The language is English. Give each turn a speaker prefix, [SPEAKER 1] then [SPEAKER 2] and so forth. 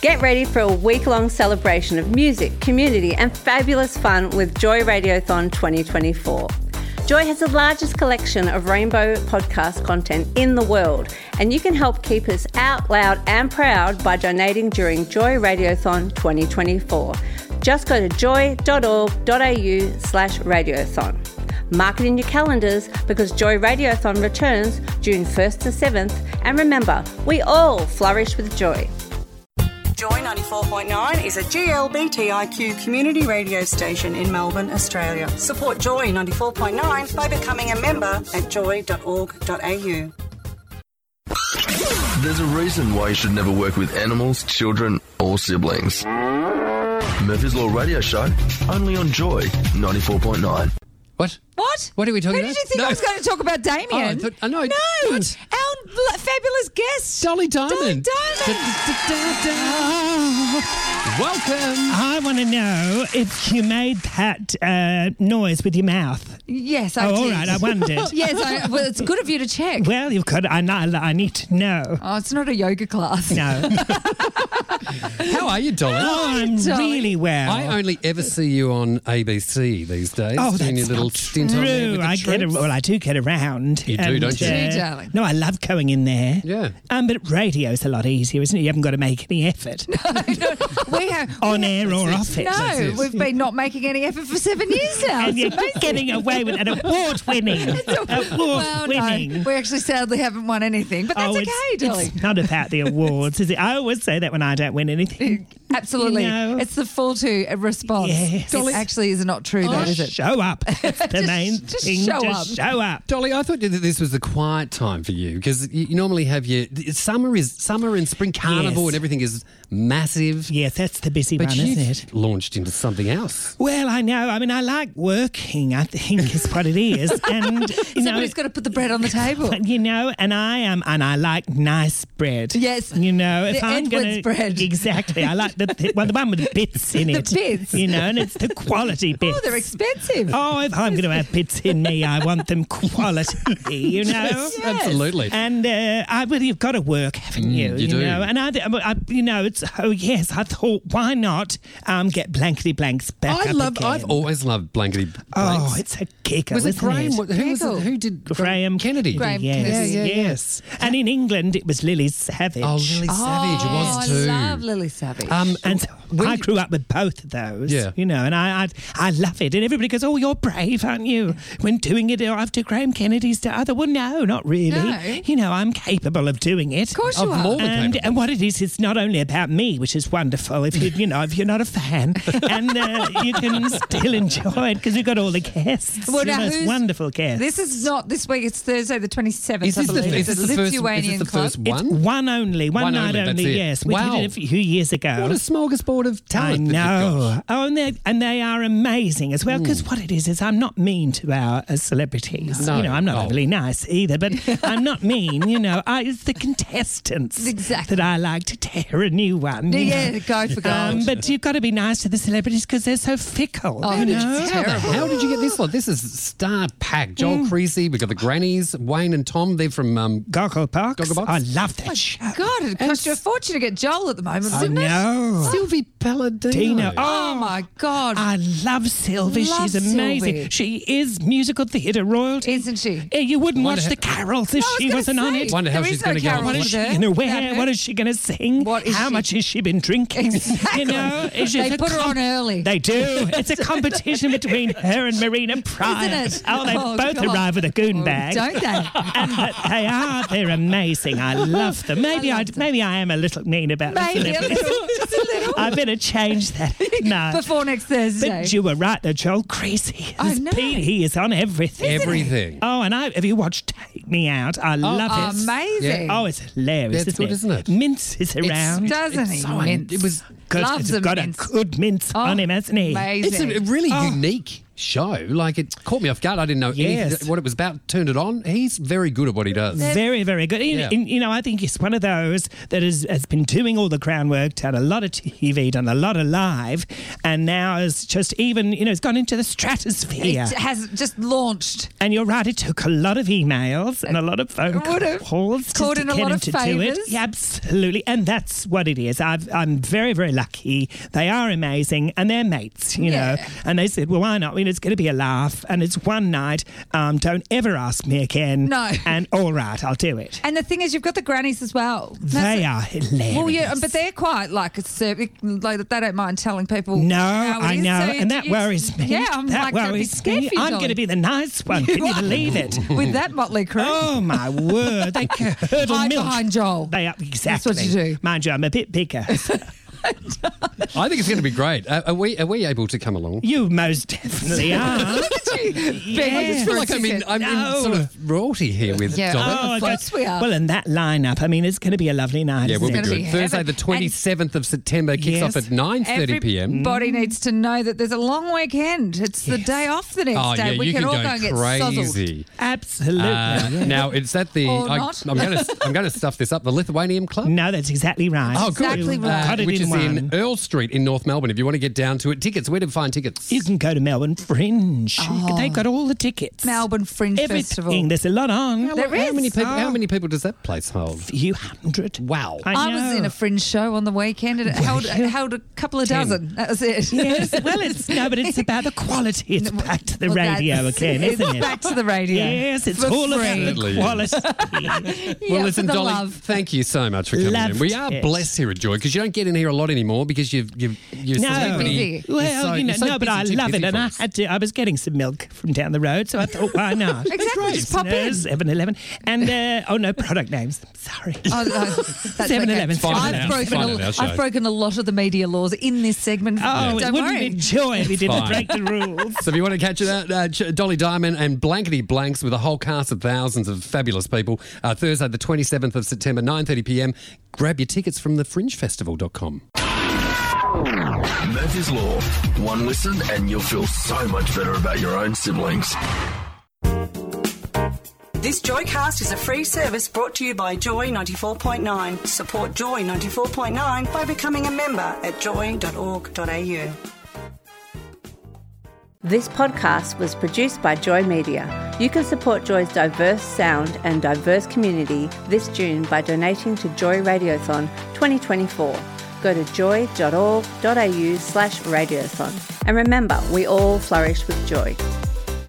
[SPEAKER 1] Get ready for a week-long celebration of music, community and fabulous fun with Joy Radiothon 2024. Joy has the largest collection of rainbow podcast content in the world, and you can help keep us out loud and proud by donating during Joy Radiothon 2024. Just go to joy.org.au/radiothon. Mark it in your calendars because Joy Radiothon returns June 1st to 7th, and remember, we all flourish with joy.
[SPEAKER 2] Joy 94.9 is a GLBTIQ community radio station in Melbourne, Australia. Support Joy 94.9 by becoming a member at joy.org.au.
[SPEAKER 3] There's a reason why you should never work with animals, children or siblings. Murphy's Law Radio Show, only on Joy 94.9.
[SPEAKER 4] What?
[SPEAKER 5] What?
[SPEAKER 4] What are we talking
[SPEAKER 5] Who
[SPEAKER 4] about?
[SPEAKER 5] did you think I was going to talk about, Damien?
[SPEAKER 4] No. What?
[SPEAKER 5] Our fabulous guest.
[SPEAKER 4] Dolly Diamond. Welcome.
[SPEAKER 6] I want to know if you made that noise with your mouth.
[SPEAKER 5] Yes, I did.
[SPEAKER 6] All right, I wondered.
[SPEAKER 5] Yes, well, it's good of you to check.
[SPEAKER 6] Well, you've got. I need to know.
[SPEAKER 5] Oh, it's not a yoga class.
[SPEAKER 6] No.
[SPEAKER 4] How are you, Dolly?
[SPEAKER 6] Oh, I'm
[SPEAKER 5] Dolly.
[SPEAKER 6] really well.
[SPEAKER 4] I only ever see you on ABC these days.
[SPEAKER 6] Oh,
[SPEAKER 4] doing your
[SPEAKER 6] that's
[SPEAKER 4] little
[SPEAKER 6] not
[SPEAKER 4] stint on there
[SPEAKER 6] true.
[SPEAKER 4] with the
[SPEAKER 6] I
[SPEAKER 4] troops.
[SPEAKER 6] I do get around.
[SPEAKER 4] You do, don't you?
[SPEAKER 5] Do you, darling?
[SPEAKER 6] No, I love going in there.
[SPEAKER 4] Yeah.
[SPEAKER 6] But radio's a lot easier, isn't it? You haven't got to make any effort.
[SPEAKER 5] We have
[SPEAKER 6] On air or off it.
[SPEAKER 5] No, we've been not making any effort for 7 years now.
[SPEAKER 6] And you're getting away with an award-winning.
[SPEAKER 5] Well,
[SPEAKER 6] Award-winning.
[SPEAKER 5] no, we actually sadly haven't won anything, but that's okay, Dolly.
[SPEAKER 6] It's not about the awards, is it? I always say that when I don't win anything.
[SPEAKER 5] Absolutely.
[SPEAKER 6] You know.
[SPEAKER 5] It's the full to response.
[SPEAKER 6] Yes.
[SPEAKER 5] It actually is not true, though, is it?
[SPEAKER 6] Show up. That's the main
[SPEAKER 5] just
[SPEAKER 6] thing.
[SPEAKER 5] show
[SPEAKER 6] Just
[SPEAKER 5] up.
[SPEAKER 6] show up.
[SPEAKER 4] Dolly, I thought that this was the quiet time for you because you normally have your summer and spring carnival
[SPEAKER 6] Yes.
[SPEAKER 4] and everything is massive.
[SPEAKER 6] Yes, that's the busy
[SPEAKER 4] But
[SPEAKER 6] one,
[SPEAKER 4] you've
[SPEAKER 6] isn't it?
[SPEAKER 4] launched into something else.
[SPEAKER 6] Well, I know. I mean, I like working, I think is what it is. And, you know,
[SPEAKER 5] Somebody's got to put the bread on the table.
[SPEAKER 6] you know, and I like nice bread.
[SPEAKER 5] Yes.
[SPEAKER 6] You know, if
[SPEAKER 5] The
[SPEAKER 6] I'm
[SPEAKER 5] Edwards
[SPEAKER 6] going to
[SPEAKER 5] bread.
[SPEAKER 6] Exactly. I like the one with the bits in it.
[SPEAKER 5] The bits.
[SPEAKER 6] You know, and it's the quality bits.
[SPEAKER 5] Oh, they're expensive.
[SPEAKER 6] Oh, if I'm going to have bits in me, I want them quality, you know?
[SPEAKER 4] Yes, absolutely.
[SPEAKER 6] And well, you've got to work, haven't you?
[SPEAKER 4] you do.
[SPEAKER 6] know, and I, you know, it's yes. I thought, why not get blankety blanks back up again?
[SPEAKER 4] I've always loved blankety blanks.
[SPEAKER 6] Oh, it's a kicker.
[SPEAKER 4] was it
[SPEAKER 6] isn't
[SPEAKER 4] Graham?
[SPEAKER 6] It?
[SPEAKER 4] Who was it?
[SPEAKER 5] Pickle.
[SPEAKER 4] Who did
[SPEAKER 6] Graham
[SPEAKER 4] Kennedy?
[SPEAKER 5] Graham
[SPEAKER 6] Yes,
[SPEAKER 5] Kennedy.
[SPEAKER 6] yes. And in England, it was Lily Savage.
[SPEAKER 4] Oh, Lily Savage was too.
[SPEAKER 5] I love Lily Savage.
[SPEAKER 6] And so I grew up with both of those,
[SPEAKER 4] Yeah.
[SPEAKER 6] you know, and I love it. And everybody goes, oh, you're brave, aren't you, when doing it after Graham Kennedy's death? Well, no, not really.
[SPEAKER 5] No.
[SPEAKER 6] You know, I'm capable of doing it.
[SPEAKER 5] Of course you
[SPEAKER 4] Of
[SPEAKER 5] are.
[SPEAKER 4] more than
[SPEAKER 6] And
[SPEAKER 4] capable.
[SPEAKER 6] what it is, it's not only about me, which is wonderful. If you know, if you're not a fan, and you can still enjoy it because we've got all the guests.
[SPEAKER 5] Well,
[SPEAKER 6] you
[SPEAKER 5] now
[SPEAKER 6] know, it's
[SPEAKER 5] who's-
[SPEAKER 6] wonderful guests.
[SPEAKER 5] This is not this week. It's Thursday, the 27th.
[SPEAKER 4] Is this
[SPEAKER 5] I
[SPEAKER 4] the,
[SPEAKER 5] believe.
[SPEAKER 4] is this
[SPEAKER 5] It's
[SPEAKER 4] the
[SPEAKER 5] a
[SPEAKER 4] first?
[SPEAKER 5] Lithuanian
[SPEAKER 4] Is this the
[SPEAKER 5] club.
[SPEAKER 4] first
[SPEAKER 6] It's
[SPEAKER 4] one?
[SPEAKER 6] one only, one night
[SPEAKER 4] that's
[SPEAKER 6] only.
[SPEAKER 4] it.
[SPEAKER 6] Yes, we
[SPEAKER 4] Wow.
[SPEAKER 6] did it a few years ago.
[SPEAKER 4] What a smorgasbord of
[SPEAKER 6] I
[SPEAKER 4] talent! that you've
[SPEAKER 6] know.
[SPEAKER 4] got.
[SPEAKER 6] Oh, and they are amazing as well. Because what it is I'm not mean to our celebrities.
[SPEAKER 4] No.
[SPEAKER 6] You know, I'm not
[SPEAKER 4] Oh.
[SPEAKER 6] overly nice either, but I'm not mean. You know, it's the contestants
[SPEAKER 5] Exactly.
[SPEAKER 6] that I like to tear a new one. you
[SPEAKER 5] Yeah,
[SPEAKER 6] know.
[SPEAKER 5] go for gold.
[SPEAKER 6] But you've got to be nice to the celebrities because they're so fickle.
[SPEAKER 5] Oh,
[SPEAKER 6] you
[SPEAKER 5] it's
[SPEAKER 6] know?
[SPEAKER 5] terrible.
[SPEAKER 4] How did you get this lot? This is star packed. Joel Creasy, we've got the Grannies, Wayne and Tom. They're from
[SPEAKER 6] Gogglebox.
[SPEAKER 4] Gogglebox.
[SPEAKER 6] I love that show.
[SPEAKER 5] God, it cost you a fortune to get Joel at the moment,
[SPEAKER 6] I
[SPEAKER 5] didn't it?
[SPEAKER 6] know.
[SPEAKER 4] Sylvie Palladino.
[SPEAKER 6] Dino.
[SPEAKER 5] Oh, my God.
[SPEAKER 6] I love Sylvie.
[SPEAKER 5] Love
[SPEAKER 6] She's amazing.
[SPEAKER 5] Sylvie.
[SPEAKER 6] She is musical theatre royalty.
[SPEAKER 5] Isn't she?
[SPEAKER 6] Yeah, you wouldn't
[SPEAKER 4] Wonder
[SPEAKER 6] watch the carols if she wasn't on it.
[SPEAKER 4] Wonder how
[SPEAKER 5] There
[SPEAKER 4] she's
[SPEAKER 5] is no
[SPEAKER 4] going to go.
[SPEAKER 5] Carol
[SPEAKER 6] What is
[SPEAKER 5] with
[SPEAKER 6] she
[SPEAKER 5] her.
[SPEAKER 6] going to wear?
[SPEAKER 5] Without her.
[SPEAKER 6] What is she going to sing?
[SPEAKER 5] What is
[SPEAKER 6] How
[SPEAKER 5] she-
[SPEAKER 6] much has she been drinking?
[SPEAKER 5] Exactly.
[SPEAKER 6] You know, it's just
[SPEAKER 5] They
[SPEAKER 6] a
[SPEAKER 5] put her on early.
[SPEAKER 6] They do. It's a competition between her and Marina Pryor.
[SPEAKER 5] Isn't it?
[SPEAKER 6] Oh, they
[SPEAKER 5] Oh,
[SPEAKER 6] both
[SPEAKER 5] God.
[SPEAKER 6] arrive with a goon bag.
[SPEAKER 5] Don't they?
[SPEAKER 6] And they're amazing. I love them. Maybe I am a little mean about the
[SPEAKER 5] Maybe a
[SPEAKER 6] celebrities.
[SPEAKER 5] little, just a little.
[SPEAKER 6] I better change that. No.
[SPEAKER 5] Before next Thursday.
[SPEAKER 6] But you were right, though, Joel Creasy.
[SPEAKER 5] I know.
[SPEAKER 6] He is on everything.
[SPEAKER 4] Everything.
[SPEAKER 6] Oh, and have you watched Take Me Out? I love it.
[SPEAKER 5] Amazing.
[SPEAKER 6] Oh, it's hilarious,
[SPEAKER 4] That's good, isn't it?
[SPEAKER 6] Mince is around.
[SPEAKER 5] Doesn't he? Mince.
[SPEAKER 4] It was
[SPEAKER 6] Good.
[SPEAKER 5] Loves
[SPEAKER 6] He's
[SPEAKER 5] a
[SPEAKER 6] got
[SPEAKER 5] mince.
[SPEAKER 6] a good mince
[SPEAKER 5] Oh,
[SPEAKER 6] on him, hasn't he?
[SPEAKER 5] Amazing.
[SPEAKER 4] It's a really unique show. Like, it caught me off guard. I didn't know
[SPEAKER 6] Yes.
[SPEAKER 4] what it was about. Turned it on. He's very good at what he does.
[SPEAKER 6] Very, very good.
[SPEAKER 4] Yeah.
[SPEAKER 6] I think he's one of those that has been doing all the groundwork, done a lot of TV, done a lot of live, and now is just even, he's gone into the stratosphere.
[SPEAKER 5] It has just launched.
[SPEAKER 6] And you're right, it took a lot of emails and a lot of phone
[SPEAKER 5] Would have
[SPEAKER 6] calls just
[SPEAKER 5] called
[SPEAKER 6] to
[SPEAKER 5] in a
[SPEAKER 6] get
[SPEAKER 5] lot
[SPEAKER 6] him
[SPEAKER 5] of
[SPEAKER 6] to do it.
[SPEAKER 5] favours.
[SPEAKER 6] Yeah, absolutely. And that's what it is. I'm very, very lucky. They are amazing and they're mates, you know. And they said, well, why not? I mean, it's going to be a laugh and it's one night. Don't ever ask me again.
[SPEAKER 5] No.
[SPEAKER 6] And all right, I'll do it.
[SPEAKER 5] And the thing is, you've got the grannies as well.
[SPEAKER 6] They are hilarious.
[SPEAKER 5] Well, yeah, but they're quite like like they don't mind telling people.
[SPEAKER 6] No,
[SPEAKER 5] how it
[SPEAKER 6] I
[SPEAKER 5] is.
[SPEAKER 6] know,
[SPEAKER 5] So
[SPEAKER 6] and that worries me.
[SPEAKER 5] Yeah, I'm
[SPEAKER 6] that
[SPEAKER 5] like, I'd be
[SPEAKER 6] worries
[SPEAKER 5] scared
[SPEAKER 6] me.
[SPEAKER 5] for you,
[SPEAKER 6] I'm
[SPEAKER 5] Dolly.
[SPEAKER 6] going to be the nice one. Can you believe it?
[SPEAKER 5] With that motley crew.
[SPEAKER 6] Oh my word! They curdle
[SPEAKER 5] Hide
[SPEAKER 6] milk.
[SPEAKER 5] behind Joel.
[SPEAKER 6] They are exactly.
[SPEAKER 5] That's what you do.
[SPEAKER 6] Mind you, I'm a bit bigger.
[SPEAKER 4] I think it's going to be great. Are we able to come along?
[SPEAKER 6] You most definitely are.
[SPEAKER 5] Look at you. Begging
[SPEAKER 4] I just
[SPEAKER 5] for
[SPEAKER 4] feel
[SPEAKER 5] a
[SPEAKER 4] like
[SPEAKER 5] ticket.
[SPEAKER 4] I'm in sort of royalty here with
[SPEAKER 5] Yeah.
[SPEAKER 4] Dolly.
[SPEAKER 5] Oh, of course we are.
[SPEAKER 6] Well, and that lineup, I mean, it's going to be a lovely night.
[SPEAKER 4] Yeah, we'll
[SPEAKER 6] isn't
[SPEAKER 4] be
[SPEAKER 6] it?
[SPEAKER 5] gonna
[SPEAKER 4] good.
[SPEAKER 5] be
[SPEAKER 4] Thursday,
[SPEAKER 5] heaven.
[SPEAKER 4] the 27th of September kicks
[SPEAKER 6] Yes.
[SPEAKER 4] off at 9:30 p.m.
[SPEAKER 5] Everybody needs to know that there's a long weekend. It's the day off the next
[SPEAKER 4] Oh,
[SPEAKER 5] day.
[SPEAKER 4] yeah,
[SPEAKER 5] we
[SPEAKER 4] you
[SPEAKER 5] can
[SPEAKER 4] can
[SPEAKER 5] all
[SPEAKER 4] go
[SPEAKER 5] go and get
[SPEAKER 4] crazy.
[SPEAKER 6] Absolutely. Yeah.
[SPEAKER 4] Now, it's at the.
[SPEAKER 5] Or not.
[SPEAKER 4] I'm going to stuff this up. The Lithuanian Club.
[SPEAKER 6] No, that's exactly right.
[SPEAKER 4] Oh, good.
[SPEAKER 5] Exactly right.
[SPEAKER 6] Got it
[SPEAKER 4] Which
[SPEAKER 6] in
[SPEAKER 4] is
[SPEAKER 6] one.
[SPEAKER 4] in Earl Street in North Melbourne. If you want to get down to it, tickets. Where to find tickets?
[SPEAKER 6] You can go to Melbourne Fringe. They've got all the tickets.
[SPEAKER 5] Melbourne Fringe Festival.
[SPEAKER 6] Everything. There's a lot on.
[SPEAKER 5] There
[SPEAKER 4] How many
[SPEAKER 5] is.
[SPEAKER 4] people? How many people does that place hold?
[SPEAKER 6] Few hundred.
[SPEAKER 4] Wow.
[SPEAKER 5] I was
[SPEAKER 6] know.
[SPEAKER 5] in a Fringe show on the weekend and it held a couple of dozen. That was it.
[SPEAKER 6] Yes, well, but it's about the quality. It's back to the
[SPEAKER 5] Well,
[SPEAKER 6] radio
[SPEAKER 5] that's-
[SPEAKER 6] again,
[SPEAKER 5] it's
[SPEAKER 6] isn't it?
[SPEAKER 5] back to the radio.
[SPEAKER 6] Yes, it's
[SPEAKER 5] For
[SPEAKER 6] all about
[SPEAKER 5] free.
[SPEAKER 6] the
[SPEAKER 4] Certainly
[SPEAKER 6] quality.
[SPEAKER 4] Well, listen,
[SPEAKER 5] for the
[SPEAKER 4] Dolly,
[SPEAKER 5] love.
[SPEAKER 4] thank you so much for coming in.
[SPEAKER 6] Loved
[SPEAKER 4] We are
[SPEAKER 6] it.
[SPEAKER 4] blessed here at Joy because you don't get in here a lot anymore because you're
[SPEAKER 6] No.
[SPEAKER 4] celebrity.
[SPEAKER 5] Busy.
[SPEAKER 6] Well,
[SPEAKER 4] You're so
[SPEAKER 6] but I
[SPEAKER 4] busy, too
[SPEAKER 6] love
[SPEAKER 4] busy
[SPEAKER 6] it, and
[SPEAKER 4] for
[SPEAKER 6] I
[SPEAKER 4] us.
[SPEAKER 6] had to. I was getting some milk from down the road, so I thought, why not?
[SPEAKER 5] Exactly, just pop in.
[SPEAKER 6] 7-Eleven, and no product names. Sorry.
[SPEAKER 5] Oh, no, that's
[SPEAKER 6] 7-Eleven,
[SPEAKER 5] okay.
[SPEAKER 6] fine
[SPEAKER 5] I've
[SPEAKER 6] now.
[SPEAKER 5] broken,
[SPEAKER 4] Fine now, show.
[SPEAKER 5] I've broken a lot of the media laws in this segment.
[SPEAKER 6] Oh,
[SPEAKER 5] Don't
[SPEAKER 6] it wouldn't
[SPEAKER 5] worry.
[SPEAKER 6] be joy if we didn't
[SPEAKER 4] Fine.
[SPEAKER 6] break the rules.
[SPEAKER 4] So if you want to catch that, Dolly Diamond and Blankety Blanks with a whole cast of thousands of fabulous people, Thursday the 27th of September, 9:30 p.m. Grab your tickets from thefringefestival.com.
[SPEAKER 3] Murphy's Law. One listen and you'll feel so much better about your own siblings.
[SPEAKER 2] This Joycast is a free service brought to you by Joy 94.9. Support Joy 94.9 by becoming a member at joy.org.au.
[SPEAKER 1] This podcast was produced by Joy Media. You can support Joy's diverse sound and diverse community this June by donating to Joy Radiothon 2024. Go to joy.org.au/radiothon. And remember, we all flourish with joy.